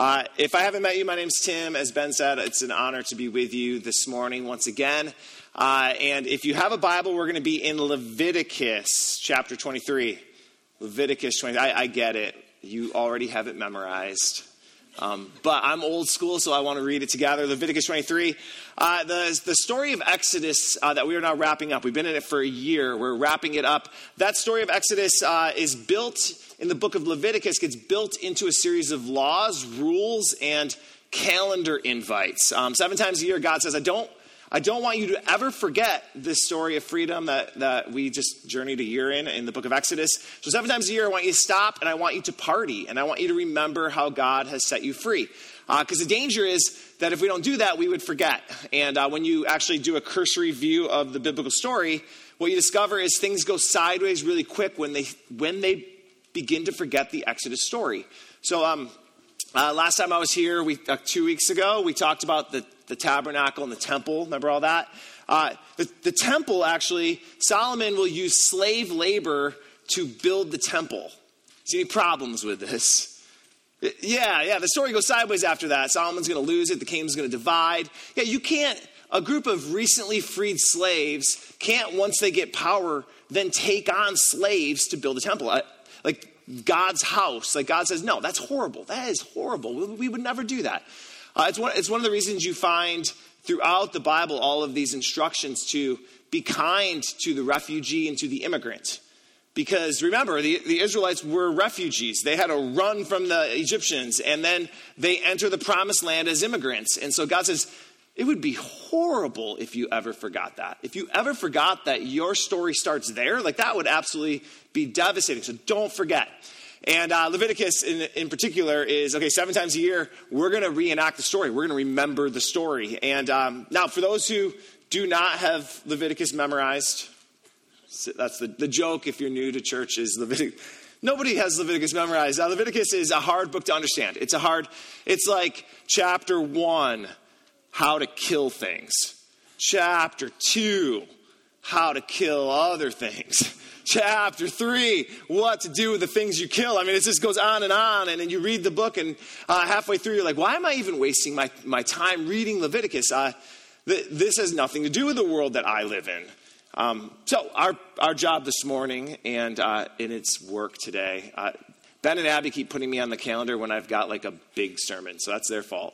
If I haven't met you, my name's Tim. As Ben said, it's an honor to be with you this morning once again. And if you have a Bible, we're going to be in Leviticus chapter 23. Leviticus 23. I get it. You already have it memorized. But I'm old school, so I want to read it together. Leviticus 23. The story of Exodus that we are now wrapping up. We've been in it for a year. We're wrapping it up. That story of Exodus is built in the book of Leviticus, gets built into a series of laws, rules, and calendar invites. 7 times a year, God says, I don't want you to ever forget this story of freedom that we just journeyed a year in the book of Exodus. So 7 times a year, I want you to stop, and I want you to party, and I want you to remember how God has set you free. Because the danger is that if we don't do that, we would forget. And when you actually do a cursory view of the biblical story, what you discover is things go sideways really quick when they begin to forget the Exodus story. So last time I was here, 2 weeks ago, we talked about the tabernacle and the temple. Remember all that? The temple, actually, Solomon will use slave labor to build the temple. See any problems with this? Yeah, the story goes sideways after that. Solomon's going to lose it. The kingdom's going to divide. Yeah, a group of recently freed slaves can't, once they get power, then take on slaves to build a temple. Like God's house. Like God says, no, that's horrible. That is horrible. We would never do that. It's one of the reasons you find throughout the Bible all of these instructions to be kind to the refugee and to the immigrant. Because remember, the Israelites were refugees. They had to run from the Egyptians, and then they enter the promised land as immigrants. And so God says, it would be horrible if you ever forgot that. If you ever forgot that your story starts there, like that would absolutely be devastating. So don't forget. And Leviticus in particular is, 7 times a year, we're going to reenact the story. We're going to remember the story. And now for those who do not have Leviticus memorized, that's the joke if you're new to church is Leviticus. Nobody has Leviticus memorized. Leviticus is a hard book to understand. It's like chapter 1, how to kill things. Chapter 2, how to kill other things. Chapter 3, what to do with the things you kill. I mean, it just goes on, and then you read the book, and halfway through, you're like, why am I even wasting my time reading Leviticus? This has nothing to do with the world that I live in. So our job this morning and in its work today, Ben and Abby keep putting me on the calendar when I've got like a big sermon, so that's their fault.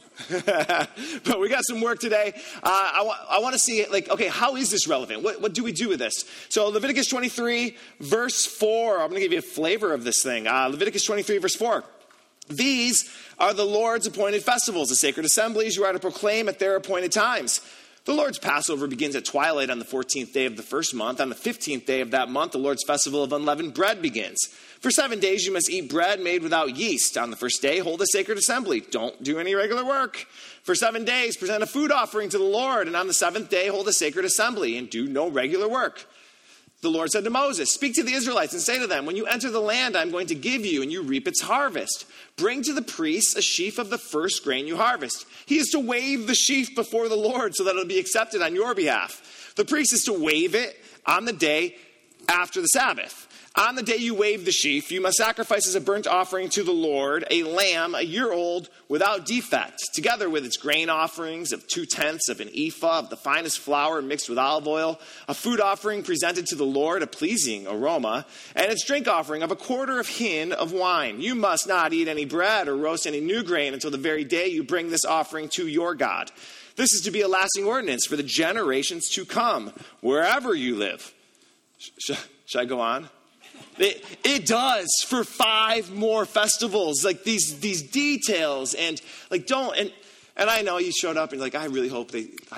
But we got some work today. I want to see, how is this relevant? What do we do with this? So Leviticus 23, verse 4. I'm going to give you a flavor of this thing. Leviticus 23, verse 4. These are the Lord's appointed festivals, the sacred assemblies you are to proclaim at their appointed times. The Lord's Passover begins at twilight on the 14th day of the first month. On the 15th day of that month, the Lord's festival of unleavened bread begins. For 7 days, you must eat bread made without yeast. On the first day, hold a sacred assembly. Don't do any regular work. For 7 days, present a food offering to the Lord. And on the 7th day, hold a sacred assembly and do no regular work. The Lord said to Moses, speak to the Israelites and say to them, when you enter the land I'm going to give you and you reap its harvest, bring to the priests a sheaf of the first grain you harvest. He is to wave the sheaf before the Lord so that it will be accepted on your behalf. The priest is to wave it on the day after the Sabbath. On the day you wave the sheaf, you must sacrifice as a burnt offering to the Lord a lamb, a year old, without defect, together with its grain offerings of 2/10 of an ephah of the finest flour mixed with olive oil, a food offering presented to the Lord, a pleasing aroma, and its drink offering of a quarter of hin of wine. You must not eat any bread or roast any new grain until the very day you bring this offering to your God. This is to be a lasting ordinance for the generations to come, wherever you live. Should I go on? It does for 5 more festivals, like these details, and and I know you showed up and you're like, I really hope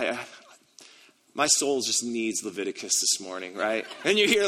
my soul just needs Leviticus this morning, right? And you hear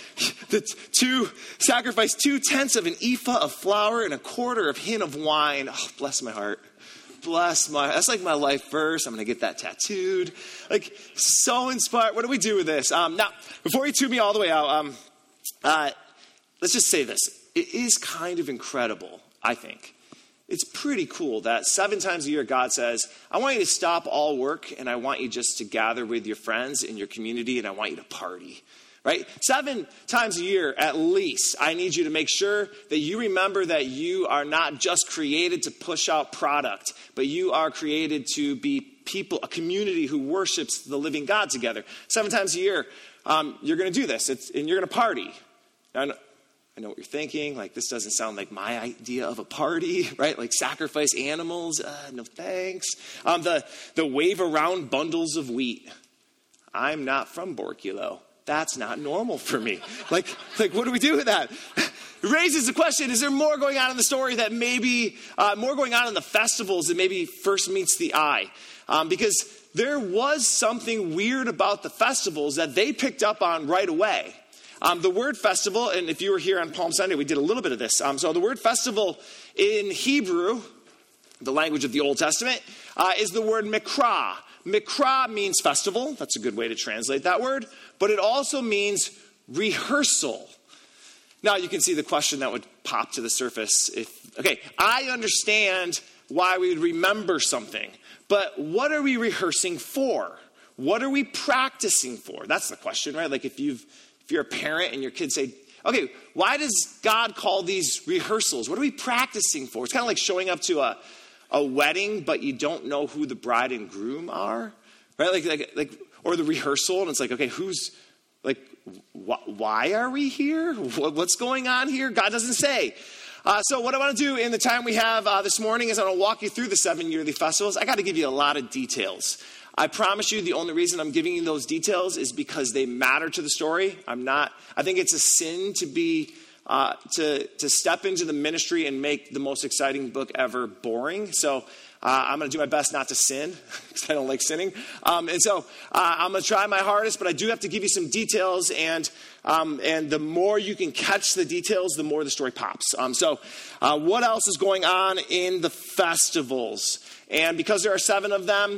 sacrifice 2/10 of an ephah of flour and a quarter of hin of wine. Oh, bless my heart. That's like my life verse. I'm going to get that tattooed. So inspired. What do we do with this? Now, before you tune me all the way out, let's just say this. It is kind of incredible, I think. It's pretty cool that 7 times a year God says, I want you to stop all work and I want you just to gather with your friends in your community and I want you to party. right? 7 times a year, at least, I need you to make sure that you remember that you are not just created to push out product, but you are created to be people, a community who worships the living God together. 7 times a year, you're going to do this, and you're going to party. Now, I know what you're thinking. Like, this doesn't sound like my idea of a party, right? Like sacrifice animals. No thanks. The wave around bundles of wheat. I'm not from Borculo. That's not normal for me. Like, what do we do with that? It raises the question, is there more going on in the story that maybe, more going on in the festivals that maybe first meets the eye? Because there was something weird about the festivals that they picked up on right away. The word festival, and if you were here on Palm Sunday, we did a little bit of this. So the word festival in Hebrew, the language of the Old Testament, is the word mikra. Mikra means festival. That's a good way to translate that word. But it also means rehearsal. Now you can see the question that would pop to the surface. I understand why we would remember something. But what are we rehearsing for? What are we practicing for? That's the question, right? Like if you're a parent and your kids say, okay, why does God call these rehearsals? What are we practicing for? It's kind of like showing up to a wedding, but you don't know who the bride and groom are, right? Like, or the rehearsal, and it's like, okay, why are we here? What's going on here? God doesn't say. So what I want to do in the time we have this morning is I want to walk you through the 7 yearly festivals. I got to give you a lot of details. I promise you the only reason I'm giving you those details is because they matter to the story. I think it's a sin to be, to step into the ministry and make the most exciting book ever boring. So I'm going to do my best not to sin because I don't like sinning. And so I'm going to try my hardest, but I do have to give you some details. And the more you can catch the details, the more the story pops. So what else is going on in the festivals? And because there are 7 of them,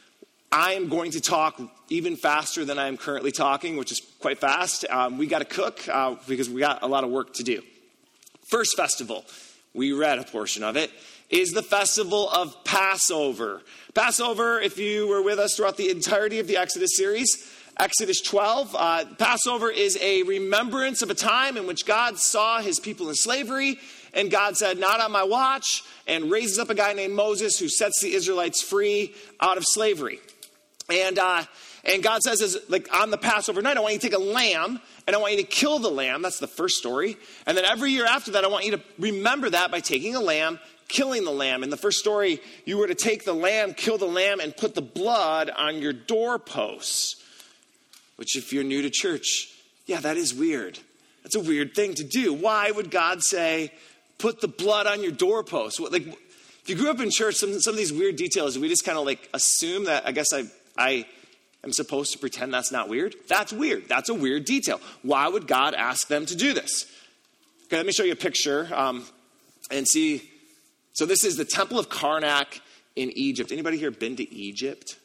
I am going to talk even faster than I am currently talking, which is quite fast. We got to cook because we got a lot of work to do. First festival, we read a portion of it, is the festival of Passover. Passover, if you were with us throughout the entirety of the Exodus series, Exodus 12, Passover is a remembrance of a time in which God saw his people in slavery, and God said, not on my watch, and raises up a guy named Moses who sets the Israelites free out of slavery. And God says, on the Passover night, I want you to take a lamb, and I want you to kill the lamb. That's the first story. And then every year after that, I want you to remember that by taking a lamb, killing the lamb. In the first story, you were to take the lamb, kill the lamb, and put the blood on your doorposts. Which, if you're new to church, yeah, that is weird. That's a weird thing to do. Why would God say, put the blood on your doorposts? If you grew up in church, some of these weird details, we just kind of assume that, I guess I am supposed to pretend that's not weird. That's weird. That's a weird detail. Why would God ask them to do this? Okay, let me show you a picture and see. So this is the Temple of Karnak in Egypt. Anybody here been to Egypt?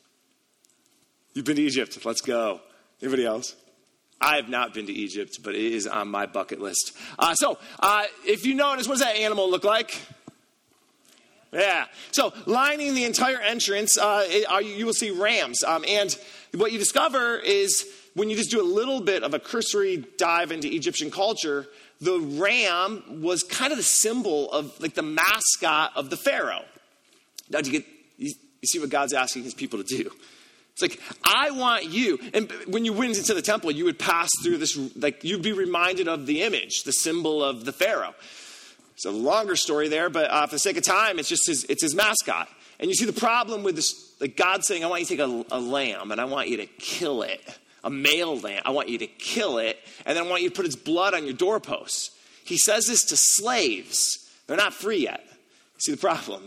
You've been to Egypt. Let's go. Anybody else? I have not been to Egypt, but it is on my bucket list. So if you notice, what does that animal look like? Yeah. So lining the entire entrance, you will see rams. And what you discover is when you just do a little bit of a cursory dive into Egyptian culture, the ram was kind of the symbol of the mascot of the Pharaoh. Now, you see what God's asking his people to do. It's I want you. And when you went into the temple, you would pass through this, you'd be reminded of the image, the symbol of the Pharaoh. It's a longer story there, but for the sake of time, it's his mascot. And you see the problem with this, God saying, I want you to take a lamb and I want you to kill it. A male lamb. I want you to kill it. And then I want you to put its blood on your doorposts. He says this to slaves. They're not free yet. See the problem?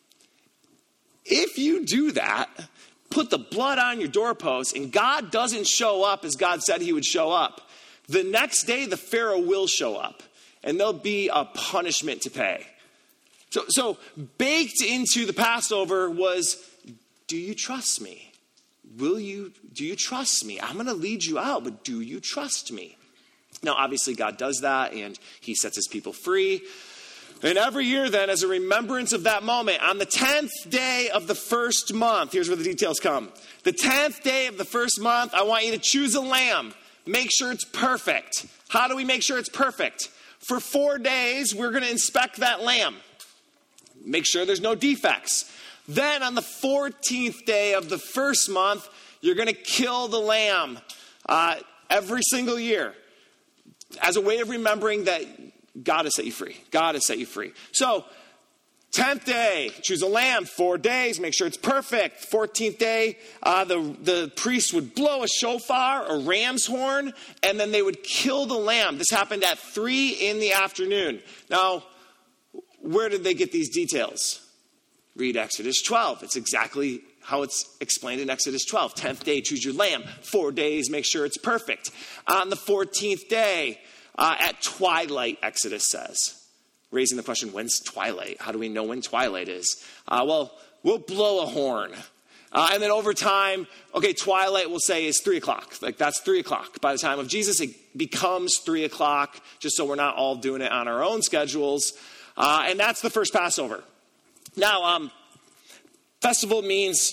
If you do that, put the blood on your doorposts, and God doesn't show up as God said he would show up, the next day the Pharaoh will show up. And there'll be a punishment to pay. So baked into the Passover was, do you trust me? Do you trust me? I'm going to lead you out, but do you trust me? Now, obviously, God does that, and he sets his people free. And every year then, as a remembrance of that moment, on the 10th day of the first month, here's where the details come. The 10th day of the first month, I want you to choose a lamb. make sure it's perfect. How do we make sure it's perfect? For 4 days, we're going to inspect that lamb. Make sure there's no defects. Then on the 14th day of the first month, you're going to kill the lamb every single year as a way of remembering that God has set you free. God has set you free. So, 10th day, choose a lamb, 4 days, make sure it's perfect. 14th day, the priest would blow a shofar, a ram's horn, and then they would kill the lamb. This happened at 3 in the afternoon. Now, where did they get these details? Read Exodus 12. It's exactly how it's explained in Exodus 12. 10th day, choose your lamb. 4 days, make sure it's perfect. On the 14th day, at twilight, Exodus says. Raising the question, when's twilight? How do we know when twilight is? Well, we'll blow a horn. And then over time, okay, twilight we'll say is 3 o'clock. Like that's 3 o'clock. By the time of Jesus, it becomes 3 o'clock, just so we're not all doing it on our own schedules. And that's the first Passover. Now, festival means,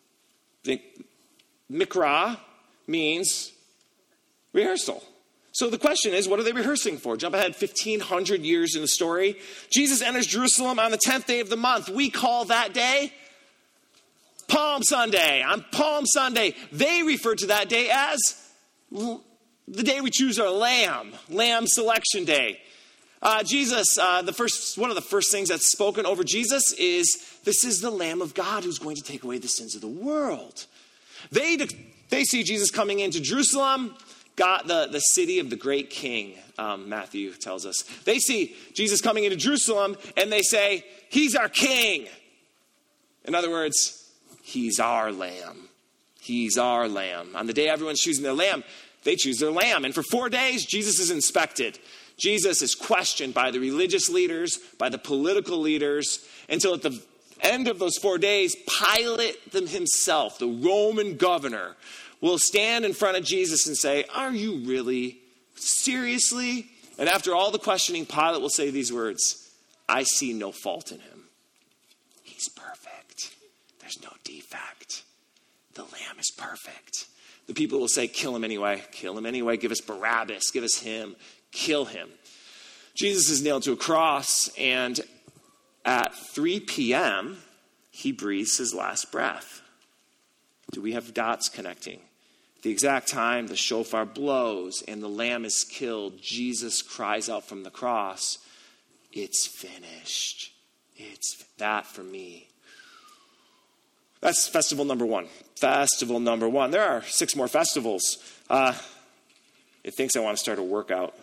mikra means rehearsal. So the question is, what are they rehearsing for? Jump ahead 1,500 years in the story. Jesus enters Jerusalem on the 10th day of the month. We call that day Palm Sunday. On Palm Sunday, they refer to that day as the day we choose our lamb selection day. Jesus, one of the first things that's spoken over Jesus is, this is the Lamb of God who's going to take away the sins of the world. They see Jesus coming into Jerusalem, God, the city of the great king, Matthew tells us. They see Jesus coming into Jerusalem and they say, he's our king. In other words, he's our lamb. He's our lamb. On the day everyone's choosing their lamb, they choose their lamb. And for 4 days, Jesus is inspected. Jesus is questioned by the religious leaders, by the political leaders, until at the end of those 4 days, Pilate himself, the Roman governor, will stand in front of Jesus and say, are you really? Seriously? And after all the questioning, Pilate will say these words, I see no fault in him. He's perfect. There's no defect. The lamb is perfect. The people will say, kill him anyway. Kill him anyway. Give us Barabbas. Give us him. Kill him. Jesus is nailed to a cross, and at 3 p.m., he breathes his last breath. Do we have dots connecting? At the exact time the shofar blows and the lamb is killed, Jesus cries out from the cross, it's finished. It's that for me. That's festival number 1. Festival number 1. There are 6 more festivals. It thinks I want to start a workout.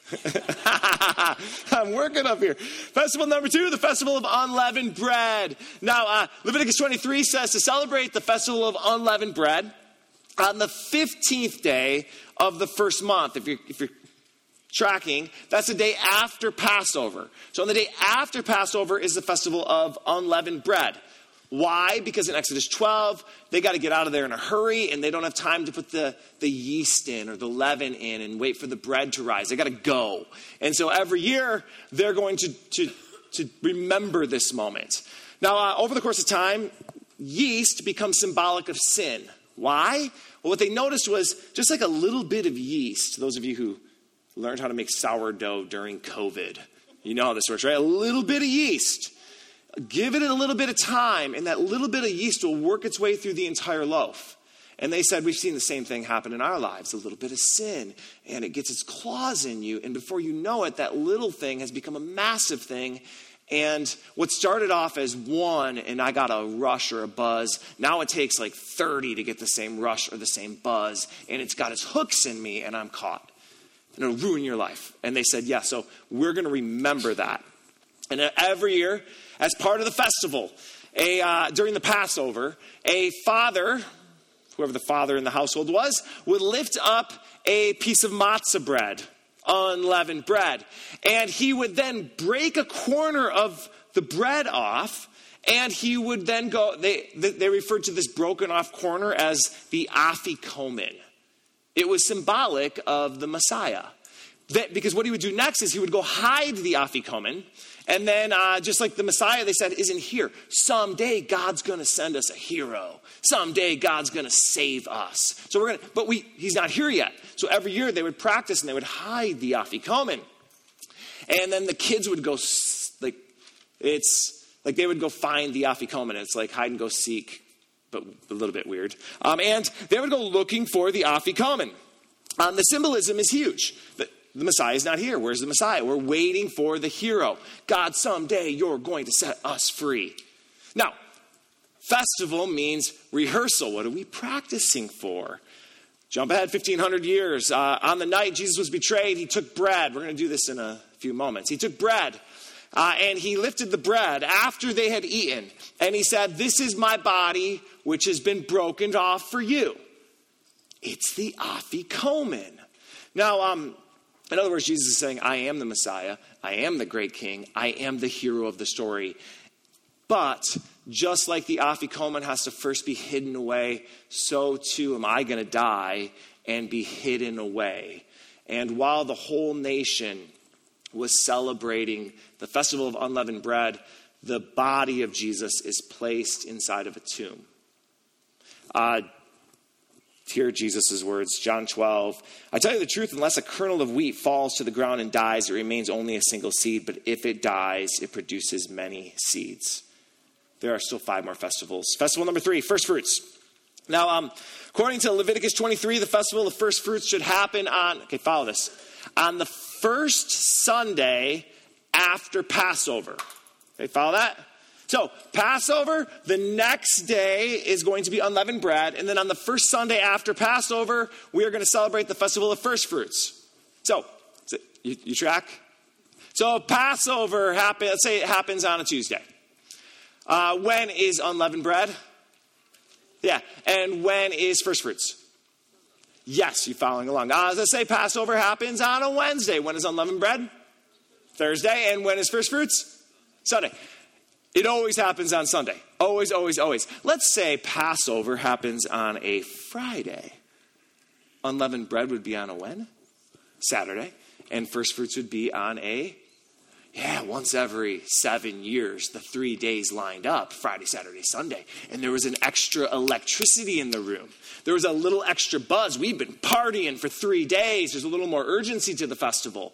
I'm working up here. Festival number 2, the festival of unleavened bread. Now, Leviticus 23 says to celebrate the festival of unleavened bread on the 15th day of the first month. If you're tracking, that's the day after Passover. So on the day after Passover is the festival of unleavened bread. Why? Because in Exodus 12, they got to get out of there in a hurry, and they don't have time to put the yeast in or the leaven in and wait for the bread to rise. They got to go. And so every year, they're going to remember this moment. Now, over the course of time, yeast becomes symbolic of sin. Why? Well, what they noticed was just like a little bit of yeast. Those of you who learned how to make sourdough during COVID, you know how this works, right? A little bit of yeast. Give it a little bit of time, and that little bit of yeast will work its way through the entire loaf. And they said, we've seen the same thing happen in our lives. A little bit of sin, and it gets its claws in you. And before you know it, that little thing has become a massive thing. And what started off as 1, and I got a rush or a buzz, now it takes like 30 to get the same rush or the same buzz. And it's got its hooks in me, and I'm caught. And it'll ruin your life. And they said, yeah, so we're going to remember that. And every year, as part of the festival, during the Passover, a father, whoever the father in the household was, would lift up a piece of matzah bread, unleavened bread. And he would then break a corner of the bread off, and he would then go, they referred to this broken off corner as the afikomen. It was symbolic of the Messiah. Because what he would do next is he would go hide the afikomen, And then just like the Messiah, they said, isn't here. Someday God's going to send us a hero. Someday God's going to save us. So he's not here yet. So every year they would practice and they would hide the Afikomen. And then the kids would go, they would go find the Afikomen. It's like hide and go seek, but a little bit weird. And they would go looking for the Afikomen. The symbolism is huge. The Messiah is not here. Where's the Messiah? We're waiting for the hero. God, someday you're going to set us free. Now, festival means rehearsal. What are we practicing for? Jump ahead 1,500 years. On the night Jesus was betrayed, he took bread. We're going to do this in a few moments. He took bread and he lifted the bread after they had eaten. And he said, this is my body, which has been broken off for you. It's the Afikomen. Now, in other words, Jesus is saying, I am the Messiah. I am the great king. I am the hero of the story. But just like the Afikomen has to first be hidden away, so too am I going to die and be hidden away. And while the whole nation was celebrating the festival of unleavened bread, the body of Jesus is placed inside of a tomb. Hear Jesus' words, John 12. I tell you the truth, unless a kernel of wheat falls to the ground and dies, it remains only a single seed. But if it dies, it produces many seeds. There are still 5 more festivals. Festival number 3, first fruits. Now, according to Leviticus 23, the festival of first fruits should happen on the first Sunday after Passover. Okay, follow that? So, Passover, the next day is going to be unleavened bread. And then on the first Sunday after Passover, we are going to celebrate the festival of first fruits. So, you track? So, Passover, let's say it happens on a Tuesday. When is unleavened bread? Yeah. And when is first fruits? Yes, you're following along. As I say, Passover happens on a Wednesday. When is unleavened bread? Thursday. And when is first fruits? Sunday. It always happens on Sunday. Always, always, always. Let's say Passover happens on a Friday. Unleavened bread would be on a when? Saturday. And first fruits would be on once every 7 years, the 3 days lined up, Friday, Saturday, Sunday. And there was an extra electricity in the room. There was a little extra buzz. We've been partying for 3 days. There's a little more urgency to the festival.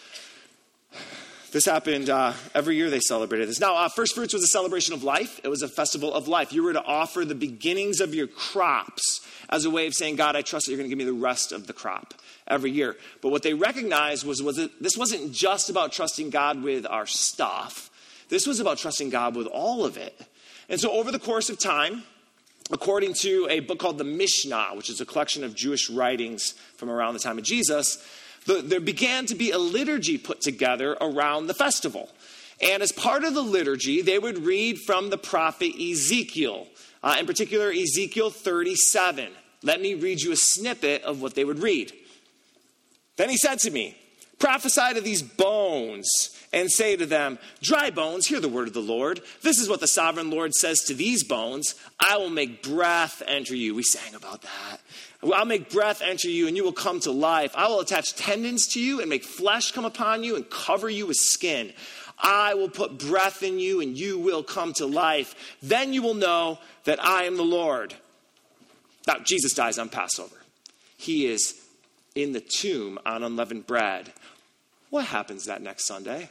This happened every year they celebrated this. Now, first fruits was a celebration of life. It was a festival of life. You were to offer the beginnings of your crops as a way of saying, God, I trust that you're going to give me the rest of the crop every year. But what they recognized was that this wasn't just about trusting God with our stuff. This was about trusting God with all of it. And so over the course of time, according to a book called the Mishnah, which is a collection of Jewish writings from around the time of Jesus, there began to be a liturgy put together around the festival. And as part of the liturgy, they would read from the prophet Ezekiel, in particular Ezekiel 37. Let me read you a snippet of what they would read. Then he said to me, prophesy to these bones and say to them, dry bones, hear the word of the Lord. This is what the sovereign Lord says to these bones. I will make breath enter you. We sang about that. I'll make breath enter you and you will come to life. I will attach tendons to you and make flesh come upon you and cover you with skin. I will put breath in you and you will come to life. Then you will know that I am the Lord. Now, Jesus dies on Passover. He is in the tomb on unleavened bread. What happens that next Sunday?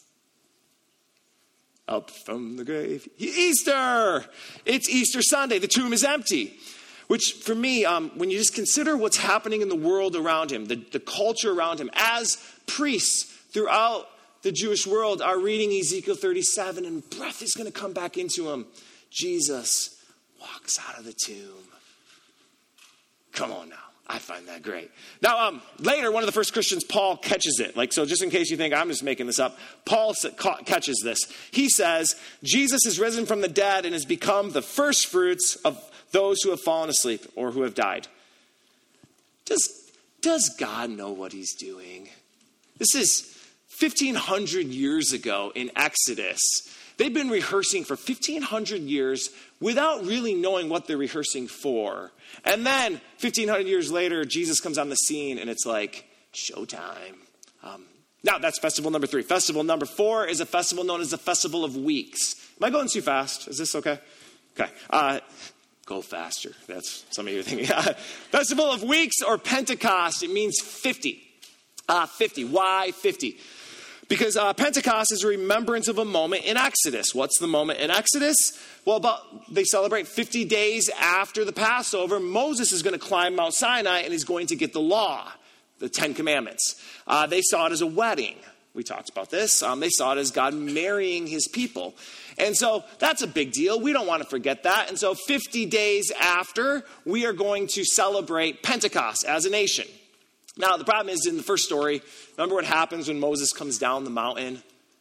Up from the grave. Easter! It's Easter Sunday. The tomb is empty. Which, for me, when you just consider what's happening in the world around him, the culture around him, as priests throughout the Jewish world are reading Ezekiel 37, and breath is going to come back into him, Jesus walks out of the tomb. Come on now. I find that great. Now, later, one of the first Christians, Paul, catches it. So just in case you think I'm just making this up, Paul catches this. He says, Jesus is risen from the dead and has become the first fruits of those who have fallen asleep or who have died. Does God know what he's doing? This is 1,500 years ago in Exodus. They've been rehearsing for 1,500 years without really knowing what they're rehearsing for. And then 1,500 years later, Jesus comes on the scene and it's like, showtime. Now, that's festival number 3. Festival number 4 is a festival known as the Festival of Weeks. Am I going too fast? Is this okay? Okay. Go faster. That's some of you thinking. Festival of Weeks or Pentecost. It means 50. 50. Why 50? Because Pentecost is a remembrance of a moment in Exodus. What's the moment in Exodus? Well, they celebrate 50 days after the Passover. Moses is going to climb Mount Sinai and he's going to get the law, the 10 Commandments. They saw it as a wedding. We talked about this. They saw it as God marrying his people. And so that's a big deal. We don't want to forget that. And so 50 days after, we are going to celebrate Pentecost as a nation. Now, the problem is in the first story, remember what happens when Moses comes down the mountain?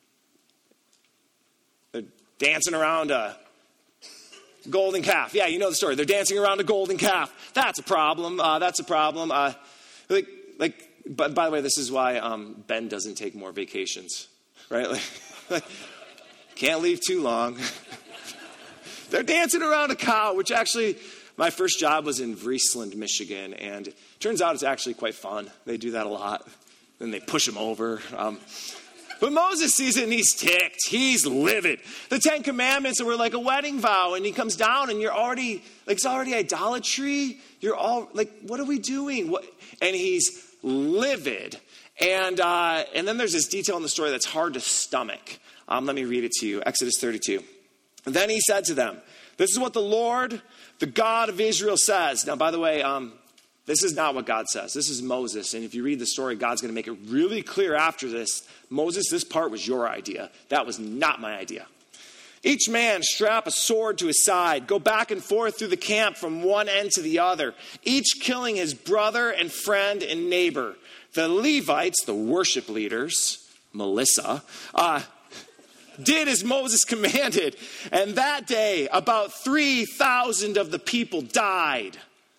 They're dancing around a golden calf. Yeah, you know the story. They're dancing around a golden calf. That's a problem. That's a problem. But by the way, this is why Ben doesn't take more vacations, right? Can't leave too long. They're dancing around a cow, which actually, my first job was in Friesland, Michigan, and it turns out it's actually quite fun. They do that a lot. Then they push him over. But Moses sees it and he's ticked. He's livid. The 10 Commandments were like a wedding vow, and he comes down and you're already, it's already idolatry. You're all what are we doing? And he's livid. And then there's this detail in the story that's hard to stomach. Let me read it to you. Exodus 32. And then he said to them, this is what the Lord, the God of Israel says. Now, by the way, this is not what God says. This is Moses. And if you read the story, God's going to make it really clear after this. Moses, this part was your idea. That was not my idea. Each man strap a sword to his side. Go back and forth through the camp from one end to the other, each killing his brother and friend and neighbor. The Levites, the worship leaders, Melissa, did as Moses commanded. And that day, about 3,000 of the people died.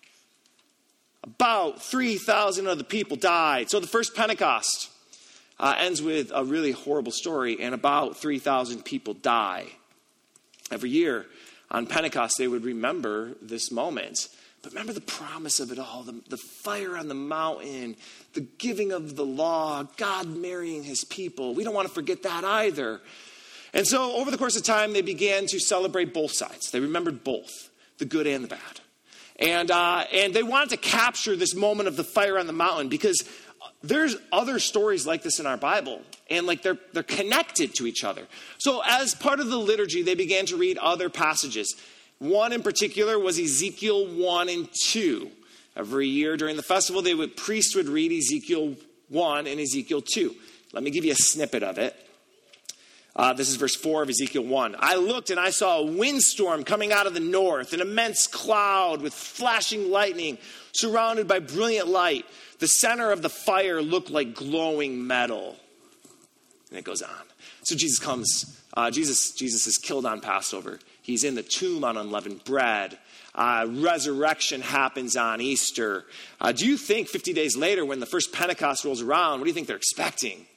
About 3,000 of the people died. So the first Pentecost ends with a really horrible story, and about 3,000 people die. Every year on Pentecost, they would remember this moment. But remember the promise of it all, the fire on the mountain, the giving of the law, God marrying his people. We don't want to forget that either. And so over the course of time, they began to celebrate both sides. They remembered both, the good and the bad. And they wanted to capture this moment of the fire on the mountain because there's other stories like this in our Bible. And they're connected to each other. So as part of the liturgy, they began to read other passages. One in particular was Ezekiel 1 and 2. Every year during the festival, priests would read Ezekiel 1 and Ezekiel 2. Let me give you a snippet of it. This is verse 4 of Ezekiel 1. I looked and I saw a windstorm coming out of the north, an immense cloud with flashing lightning surrounded by brilliant light. The center of the fire looked like glowing metal. And it goes on. So Jesus comes. Jesus is killed on Passover. He's in the tomb on unleavened bread. Resurrection happens on Easter. Do you think 50 days later when the first Pentecost rolls around, what do you think they're expecting?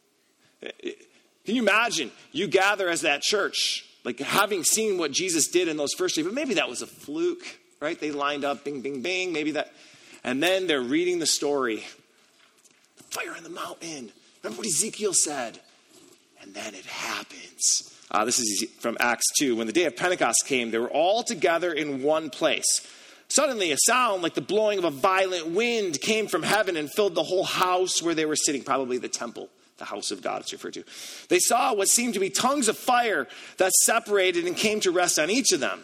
Can you imagine? You gather as that church, having seen what Jesus did in those first days, but maybe that was a fluke, right? They lined up, bing, bing, bing, maybe that. And then they're reading the story. The fire on the mountain. Remember what Ezekiel said? And then it happens. This is from Acts 2. When the day of Pentecost came, they were all together in one place. Suddenly, a sound like the blowing of a violent wind came from heaven and filled the whole house where they were sitting, probably the temple. The house of God, it's referred to. They saw what seemed to be tongues of fire that separated and came to rest on each of them.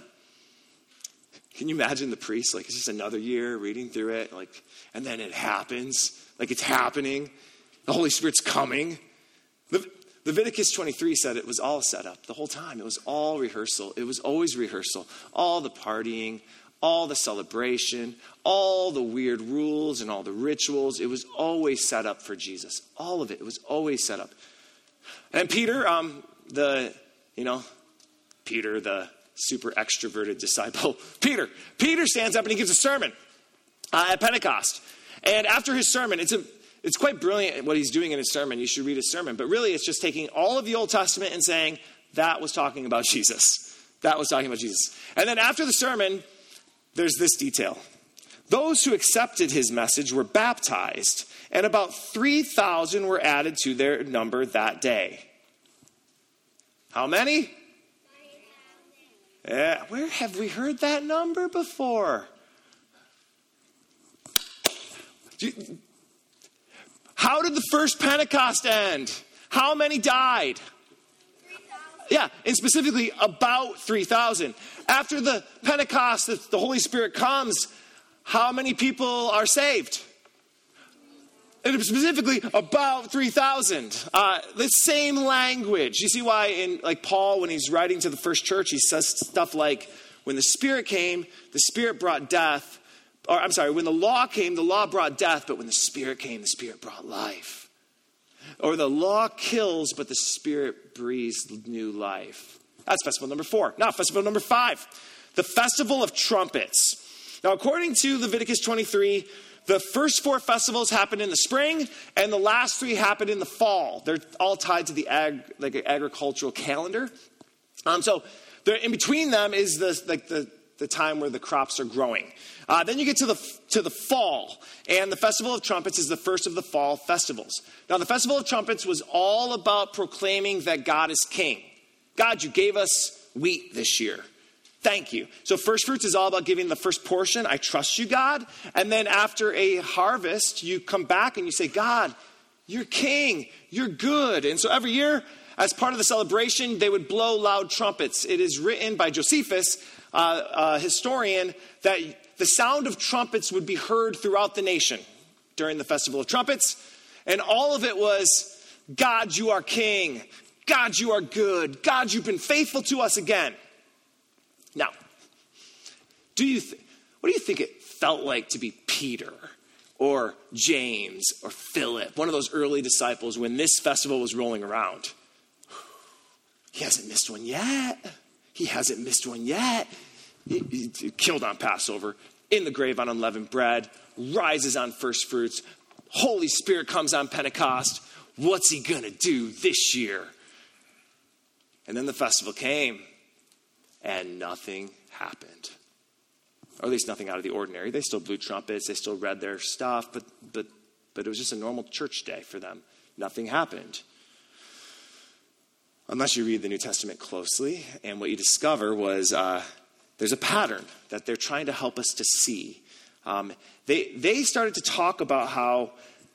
Can you imagine the priest? It's just another year reading through it. And then it happens. It's happening. The Holy Spirit's coming. Leviticus 23 said it was all set up the whole time. It was all rehearsal. It was always rehearsal. All the partying, all the celebration, all the weird rules and all the rituals. It was always set up for Jesus. All of it. It was always set up. And Peter, Peter, the super extroverted disciple. Peter stands up and he gives a sermon at Pentecost. And after his sermon, it's quite brilliant what he's doing in his sermon. You should read his sermon. But really, it's just taking all of the Old Testament and saying, that was talking about Jesus. That was talking about Jesus. And then after the sermon, there's this detail. Those who accepted his message were baptized, and about 3,000 were added to their number that day. How many? Where have we heard that number before? How did the first Pentecost end? How many died? 3,000. Yeah, and specifically about 3,000. After the Pentecost, the Holy Spirit comes, how many people are saved? And specifically about 3,000. The same language. You see why in Paul, when he's writing to the first church, he says stuff like, when the Spirit came, the Spirit brought death. Or I'm sorry, when the law came, the law brought death, but when the Spirit came, the Spirit brought life. Or the law kills, but the Spirit breathes new life. That's festival number 4. Now, festival number 5, the Festival of Trumpets. Now, according to Leviticus 23, the first 4 festivals happened in the spring, and the last 3 happened in the fall. They're all tied to the agricultural calendar. So in between them is the time where the crops are growing. Then you get to the fall, and the Festival of Trumpets is the first of the fall festivals. Now, the Festival of Trumpets was all about proclaiming that God is king. God, you gave us wheat this year. Thank you. So first fruits is all about giving the first portion. I trust you, God. And then after a harvest, you come back and you say, God, you're king. You're good. And so every year, as part of the celebration, they would blow loud trumpets. It is written by Josephus, a historian, that the sound of trumpets would be heard throughout the nation during the Festival of Trumpets. And all of it was, God, you are king. God, you are good. God, you've been faithful to us again. Now, what do you think it felt like to be Peter or James or Philip, one of those early disciples, when this festival was rolling around? He hasn't missed one yet. He killed on Passover, in the grave on unleavened bread, rises on first fruits. Holy Spirit comes on Pentecost. What's he going to do this year? And then the festival came. And nothing happened. Or at least nothing out of the ordinary. They still blew trumpets. They still read their stuff. But it was just a normal church day for them. Nothing happened. Unless you read the New Testament closely. And what you discover was there's a pattern that they're trying to help us to see. They started to talk about how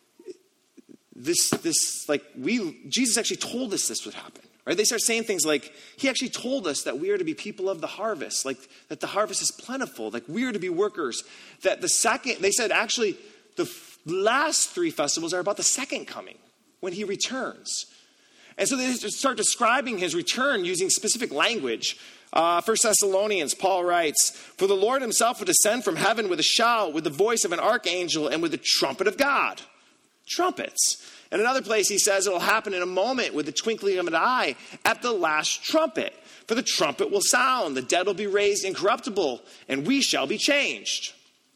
Jesus actually told us this would happen. Right? They start saying things like, he actually told us that we are to be people of the harvest, like that the harvest is plentiful, like we are to be workers. That they said actually the last 3 festivals are about the second coming, when he returns. And so they start describing his return using specific language. 1 Thessalonians, Paul writes, for the Lord himself will descend from heaven with a shout, with the voice of an archangel, and with the trumpet of God. Trumpets. In another place, he says it will happen in a moment with the twinkling of an eye at the last trumpet. For the trumpet will sound, the dead will be raised incorruptible, and we shall be changed.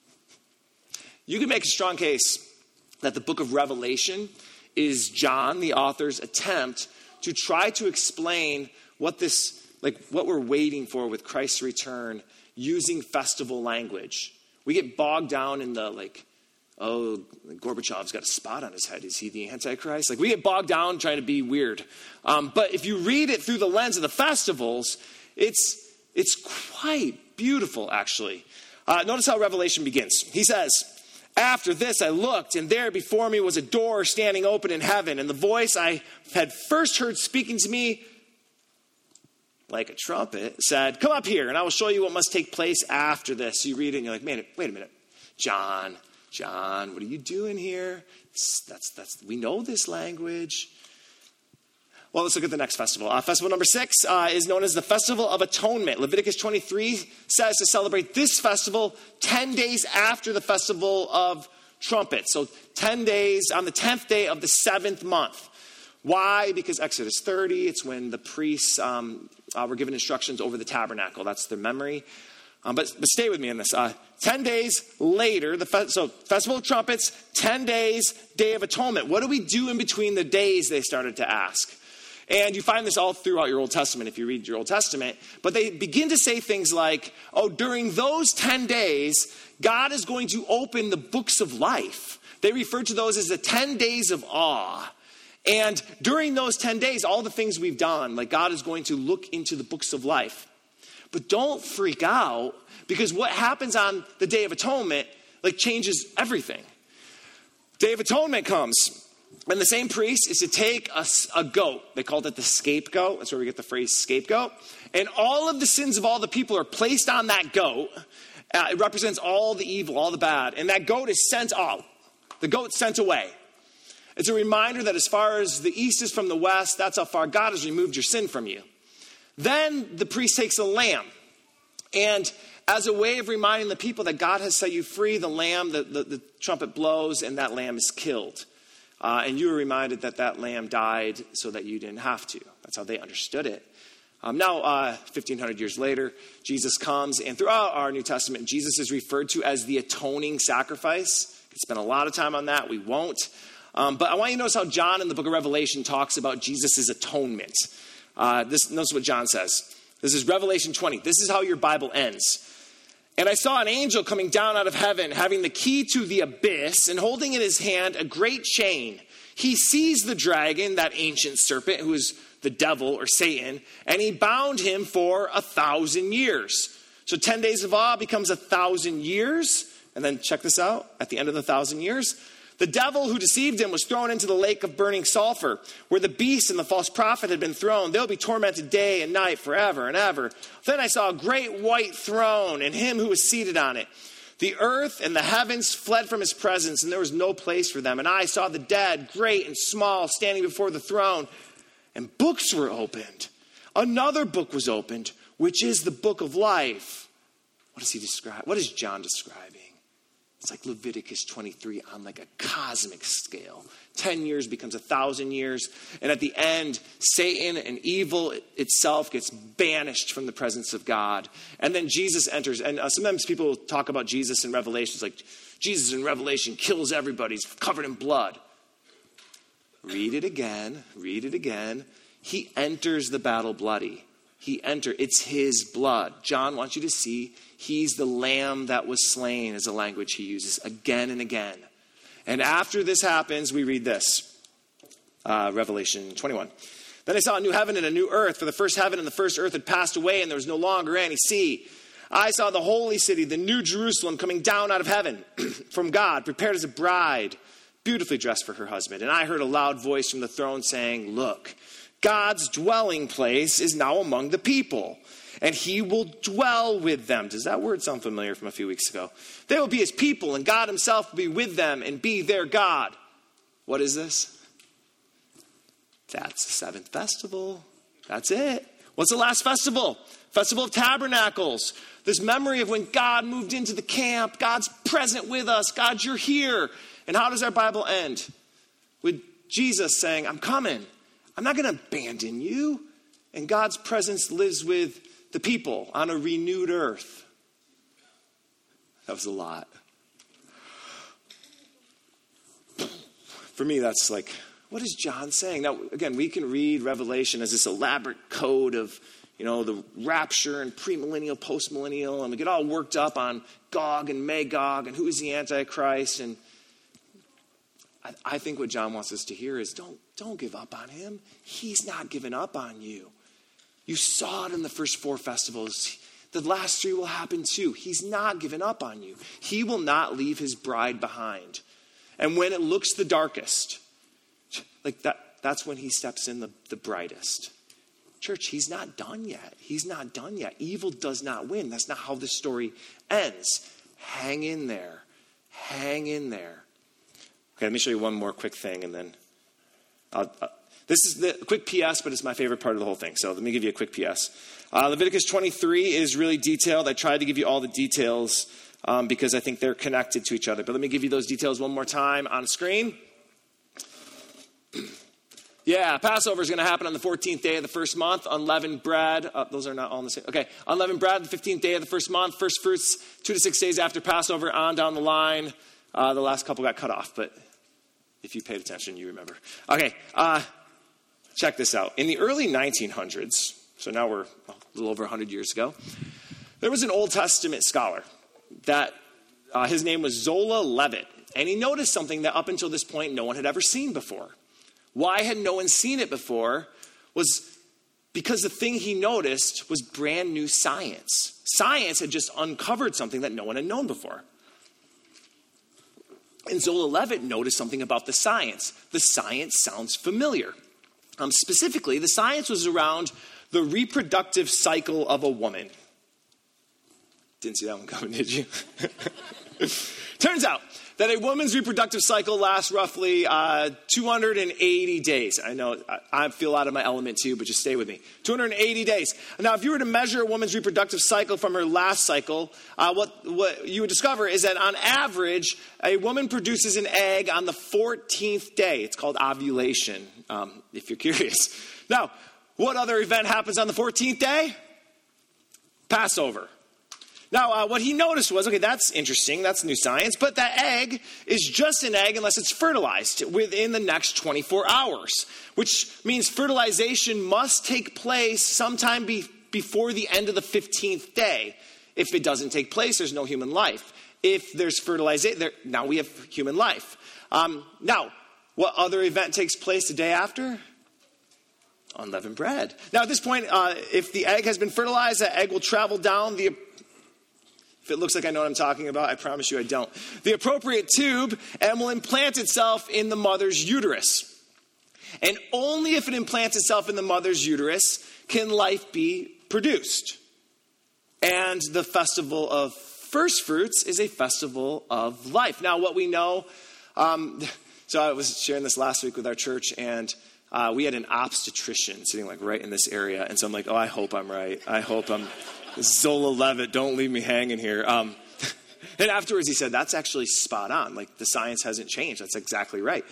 You can make a strong case that the book of Revelation is John, the author's attempt to try to explain what we're waiting for with Christ's return using festival language. We get bogged down in the Gorbachev's got a spot on his head. Is he the Antichrist? We get bogged down trying to be weird. But if you read it through the lens of the festivals, it's quite beautiful, actually. Notice how Revelation begins. He says, after this I looked, and there before me was a door standing open in heaven, and the voice I had first heard speaking to me like a trumpet said, come up here, and I will show you what must take place after this. You read it, and you're like, man, wait a minute. John, what are you doing here? We know this language. Well, let's look at the next festival. Festival number 6 is known as the Festival of Atonement. Leviticus 23 says to celebrate this festival 10 days after the Festival of Trumpets. So 10 days on the 10th day of the 7th month. Why? Because Exodus 30, it's when the priests were given instructions over the tabernacle. That's their memory. But stay with me in this. 10 days later, so Festival of Trumpets, 10 days, Day of Atonement. What do we do in between the days, they started to ask. And you find this all throughout your Old Testament if you read your Old Testament. But they begin to say things like, during those 10 days, God is going to open the books of life. They refer to those as the 10 days of awe. And during those 10 days, all the things we've done, like God is going to look into the books of life. But don't freak out, because what happens on the Day of Atonement, like, changes everything. Day of Atonement comes, and the same priest is to take a goat. They called it the scapegoat. That's where we get the phrase scapegoat. And all of the sins of all the people are placed on that goat. It represents all the evil, all the bad. And that goat is sent out. The goat's sent away. It's a reminder that as far as the east is from the west, that's how far God has removed your sin from you. Then the priest takes a lamb, and as a way of reminding the people that God has set you free, the lamb, the trumpet blows, and that lamb is killed. And you are reminded that that lamb died so that you didn't have to. That's how they understood it. Now, 1,500 years later, Jesus comes, and throughout our New Testament, Jesus is referred to as the atoning sacrifice. We could spend a lot of time on that. We won't. But I want you to notice how John in the book of Revelation talks about Jesus' atonement. Notice what John says. This is Revelation 20. This is how your Bible ends. And I saw an angel coming down out of heaven, having the key to the abyss, and holding in his hand a great chain. He seized the dragon, that ancient serpent, who is the devil or Satan, and he bound him for 1,000 years. So 10 days of awe becomes 1,000 years. And then check this out. At the end of the 1,000 years, the devil who deceived him was thrown into the lake of burning sulfur, where the beast and the false prophet had been thrown. They'll be tormented day and night forever and ever. Then I saw a great white throne and him who was seated on it. The earth and the heavens fled from his presence, and there was no place for them. And I saw the dead, great and small, standing before the throne, and books were opened. Another book was opened, which is the book of life. What does he describe? What is John describing? It's like Leviticus 23 on like a cosmic scale. 10 years becomes 1,000 years. And at the end, Satan and evil itself gets banished from the presence of God. And then Jesus enters. And sometimes people talk about Jesus in Revelation. It's like, Jesus in Revelation kills everybody. He's covered in blood. Read it again. Read it again. He enters the battle bloody. It's his blood. John wants you to see he's the lamb that was slain, is a language he uses again and again. And after this happens, we read this. Revelation 21. Then I saw a new heaven and a new earth, for the first heaven and the first earth had passed away, and there was no longer any sea. I saw the holy city, the new Jerusalem, coming down out of heaven from God, prepared as a bride, beautifully dressed for her husband. And I heard a loud voice from the throne saying, "Look, God's dwelling place is now among the people, and he will dwell with them." Does that word sound familiar from a few weeks ago? They will be his people, and God himself will be with them and be their God. What is this? That's the seventh festival. That's it. What's the last festival? Festival of Tabernacles. This memory of when God moved into the camp. God's present with us. God, you're here. And how does our Bible end? With Jesus saying, "I'm coming. I'm not going to abandon you." And God's presence lives with the people on a renewed earth. That was a lot. For me, that's like, what is John saying? Now, again, we can read Revelation as this elaborate code of, the rapture and premillennial, postmillennial, and we get all worked up on Gog and Magog and who is the Antichrist. And I think what John wants us to hear is don't give up on him. He's not giving up on you. You saw it in the first 4 festivals. The last 3 will happen too. He's not giving up on you. He will not leave his bride behind. And when it looks the darkest, like that's when he steps in the brightest. Church, he's not done yet. He's not done yet. Evil does not win. That's not how this story ends. Hang in there. Hang in there. Okay, let me show you one more quick thing, and then this is the quick PS, but it's my favorite part of the whole thing. So let me give you a quick PS. Leviticus 23 is really detailed. I tried to give you all the details because I think they're connected to each other. But let me give you those details one more time on screen. Yeah, Passover is going to happen on the 14th day of the first month. Unleavened bread. Those are not all in the same. Okay, unleavened bread, the 15th day of the first month. First fruits, 2 to 6 days after Passover, on down the line. The last couple got cut off, but if you paid attention, you remember. Okay, check this out. In the early 1900s, so now we're a little over 100 years ago, there was an Old Testament scholar that his name was Zola Levitt. And he noticed something that up until this point no one had ever seen before. Why had no one seen it before? Was because the thing he noticed was brand new science. Science had just uncovered something that no one had known before. And Zola Levitt noticed something about the science. The science sounds familiar. Specifically, the science was around the reproductive cycle of a woman. Didn't see that one coming, did you? Turns out that a woman's reproductive cycle lasts roughly 280 days. I know I feel out of my element too, but just stay with me. 280 days. Now, if you were to measure a woman's reproductive cycle from her last cycle, what you would discover is that on average, a woman produces an egg on the 14th day. It's called ovulation, if you're curious. Now, what other event happens on the 14th day? Passover. Now, what he noticed was, okay, that's interesting. That's new science. But that egg is just an egg unless it's fertilized within the next 24 hours, which means fertilization must take place sometime before the end of the 15th day. If it doesn't take place, there's no human life. If there's fertilization, now we have human life. Now, what other event takes place the day after? Unleavened bread. Now, at this point, if the egg has been fertilized, that egg will travel down the... If it looks like I know what I'm talking about, I promise you I don't. The appropriate tube, and will implant itself in the mother's uterus. And only if it implants itself in the mother's uterus can life be produced. And the festival of first fruits is a festival of life. Now, what we know, so I was sharing this last week with our church, and we had an obstetrician sitting like right in this area. And so I'm like, oh, I hope I'm right. I hope I'm... Zola Levitt, don't leave me hanging here. And afterwards he said, that's actually spot on. Like, the science hasn't changed. That's exactly right.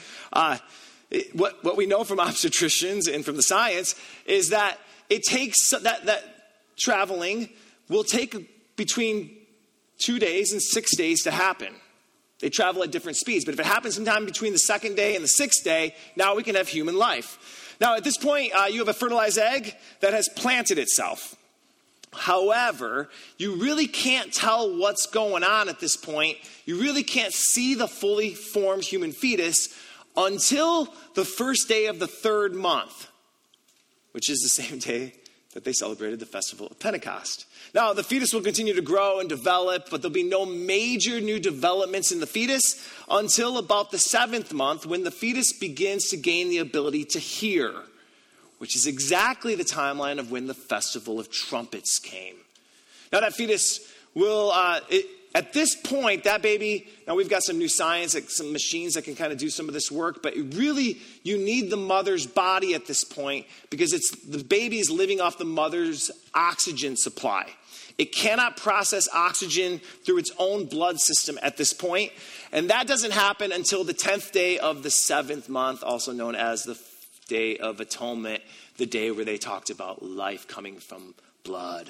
What we know from obstetricians and from the science is that it takes, that traveling will take between 2 days and 6 days to happen. They travel at different speeds. But if it happens sometime between the second day and the sixth day, now we can have human life. Now, at this point, you have a fertilized egg that has planted itself. However, you really can't tell what's going on at this point. You really can't see the fully formed human fetus until the first day of the third month, which is the same day that they celebrated the festival of Pentecost. Now, the fetus will continue to grow and develop, but there'll be no major new developments in the fetus until about the 7th month, when the fetus begins to gain the ability to hear, which is exactly the timeline of when the Festival of Trumpets came. Now, that fetus will, at this point, that baby, now we've got some new science, like some machines that can kind of do some of this work, but really, you need the mother's body at this point, because the baby is living off the mother's oxygen supply. It cannot process oxygen through its own blood system at this point, and that doesn't happen until the 10th day of the 7th month, also known as the Day of Atonement, the day where they talked about life coming from blood.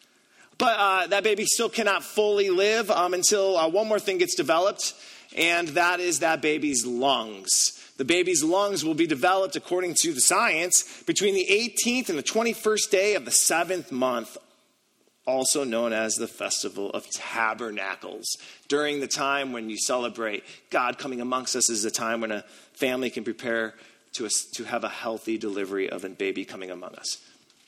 But that baby still cannot fully live until one more thing gets developed, and that is that baby's lungs. The baby's lungs will be developed, according to the science, between the 18th and the 21st day of the 7th month, also known as the Festival of Tabernacles. During the time when you celebrate God coming amongst us is the time when a family can prepare to have a healthy delivery of a baby coming among us.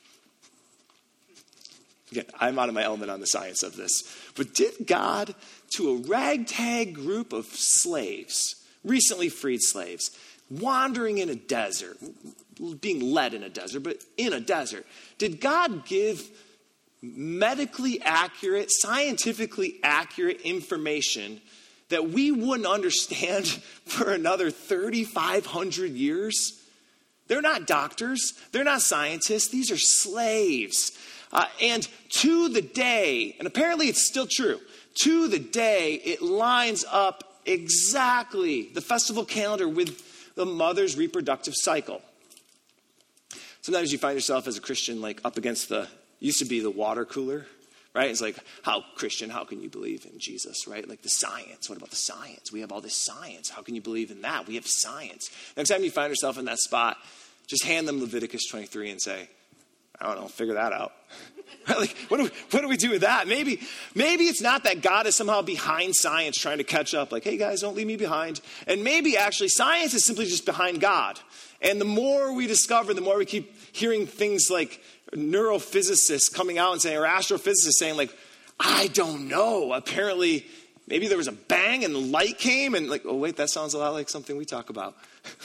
Again, I'm out of my element on the science of this. But did God, to a ragtag group of slaves, recently freed slaves, wandering in a desert, being led in a desert, but in a desert, did God give medically accurate, scientifically accurate information that we wouldn't understand for another 3,500 years? They're not doctors. They're not scientists. These are slaves. And to the day, and apparently it's still true, to the day it lines up exactly the festival calendar with the mother's reproductive cycle. Sometimes you find yourself as a Christian like up against used to be the water cooler. Right? It's like, how can you believe in Jesus, right? Like the science. What about the science? We have all this science. How can you believe in that? We have science. Next time you find yourself in that spot, just hand them Leviticus 23 and say, I don't know, figure that out. Like, what do we do with that? Maybe it's not that God is somehow behind science trying to catch up. Like, hey guys, don't leave me behind. And maybe actually science is simply just behind God. And the more we discover, the more we keep hearing things like neurophysicists coming out and saying, or astrophysicists saying like, I don't know. Apparently, maybe there was a bang and the light came and like, oh wait, that sounds a lot like something we talk about.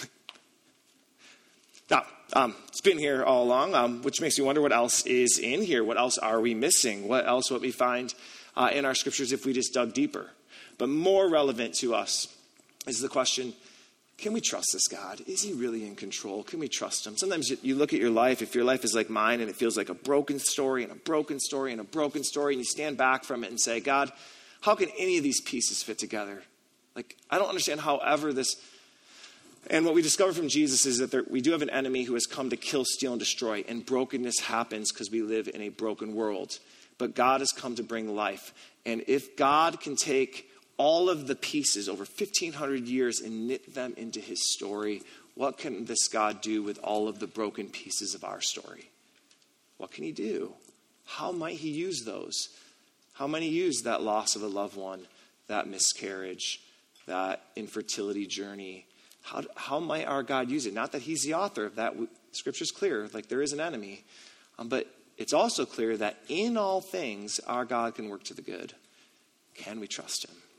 Now, it's been here all along, which makes me wonder what else is in here. What else are we missing? What else would we find in our scriptures if we just dug deeper? But more relevant to us is the question, can we trust this God? Is he really in control? Can we trust him? Sometimes you look at your life, if your life is like mine and it feels like a broken story and a broken story and a broken story, and you stand back from it and say, God, how can any of these pieces fit together? Like, I don't understand however this... And what we discover from Jesus is that we do have an enemy who has come to kill, steal, and destroy. And brokenness happens because we live in a broken world. But God has come to bring life. And if God can take all of the pieces over 1,500 years and knit them into his story, what can this God do with all of the broken pieces of our story? What can he do? How might he use those? How might he use that loss of a loved one, that miscarriage, that infertility journey? How might our God use it? Not that he's the author of that. Scripture's clear, like there is an enemy. But it's also clear that in all things, our God can work to the good. Can we trust him?